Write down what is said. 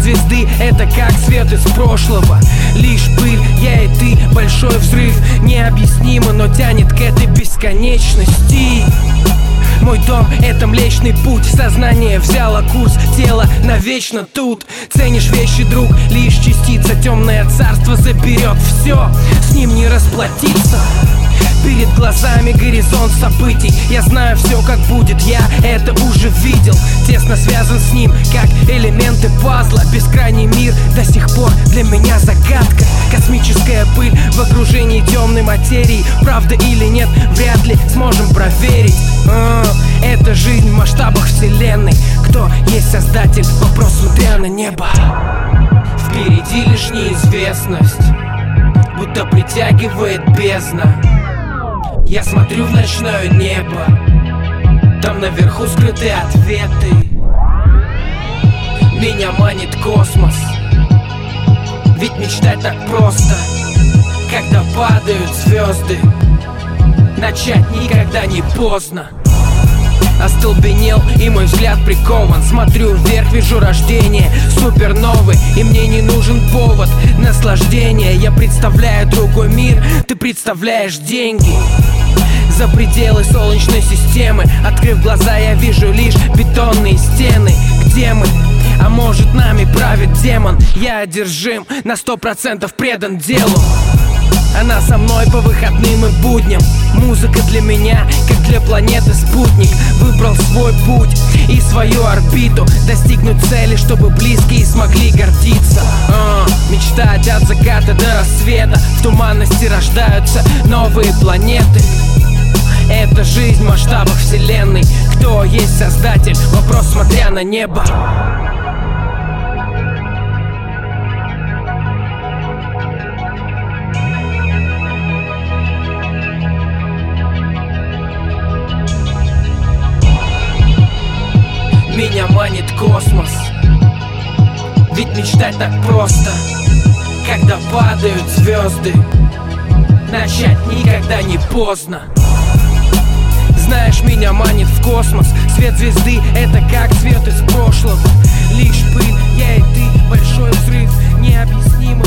звезды — это как свет из прошлого. Лишь пыль, я и ты, большой взрыв. Необъяснимо, но тянет к этой бесконечности. Мой дом — это Млечный Путь. Сознание взяло курс, тело навечно тут. Ценишь вещи, друг, лишь частица. Темное царство заберет все, с ним не расплатиться. Перед глазами горизонт событий. Я знаю все, как будет, я это уже видел. Тесно связан с ним, как элементы пазла. Бескрайний мир до сих пор для меня загадка. Космическая пыль в окружении темной материи. Правда или нет, вряд ли сможем проверить. Это жизнь в масштабах вселенной. Кто есть создатель? Вопрос, смотря на небо. Впереди лишь неизвестность, будто притягивает бездна. Я смотрю в ночное небо, там наверху скрыты ответы. Меня манит космос, ведь мечтать так просто. Когда падают звезды, начать никогда не поздно. Остолбенел, и мой взгляд прикован. Смотрю вверх, вижу рождение суперновой, и мне не нужен повод наслаждения. Я представляю другой мир, ты представляешь деньги. За пределы солнечной системы, открыв глаза, я вижу лишь бетонные стены. Где мы? А может, нами правит демон? Я одержим, на 100% предан делу. Она со мной по выходным и будням. Музыка для меня, как для планеты спутник. Выбрал свой путь и свою орбиту. Достигнуть цели, чтобы близкие смогли гордиться. Мечтать от заката до рассвета. В туманности рождаются новые планеты. Это жизнь в масштабах вселенной. Кто есть создатель? Вопрос, смотря на небо. Меня манит космос, ведь мечтать так просто. Когда падают звезды, начать никогда не поздно. Знаешь, меня манит в космос. Свет звезды — это как свет из прошлого. Лишь пыль, я и ты, большой взрыв. Необъяснимо.